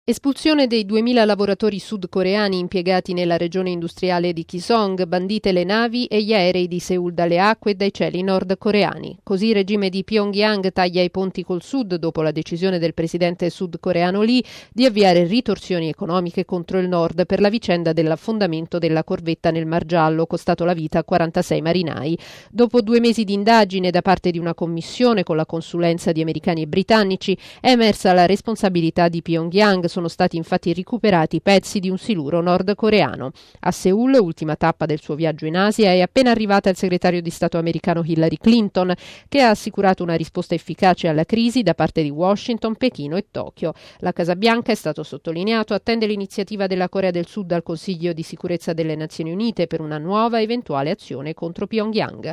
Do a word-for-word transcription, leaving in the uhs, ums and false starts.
Espulsione dei duemila lavoratori sudcoreani impiegati nella regione industriale di Kisong, bandite le navi e gli aerei di Seul dalle acque e dai cieli nordcoreani. Così il regime di Pyongyang taglia i ponti col sud dopo la decisione del presidente sudcoreano Lee di avviare ritorsioni economiche contro il nord per la vicenda dell'affondamento della corvetta nel Mar Giallo, costato la vita a quarantasei marinai. Dopo due mesi di indagine da parte di una commissione con la consulenza di americani e britannici, è emersa la responsabilità di Pyongyang. Sono stati infatti recuperati pezzi di un siluro nordcoreano. A Seul, ultima tappa del suo viaggio in Asia, è appena arrivata il segretario di Stato americano Hillary Clinton, che ha assicurato una risposta efficace alla crisi da parte di Washington, Pechino e Tokyo. La Casa Bianca, è stato sottolineato, attende l'iniziativa della Corea del Sud al Consiglio di sicurezza delle Nazioni Unite per una nuova eventuale azione contro Pyongyang.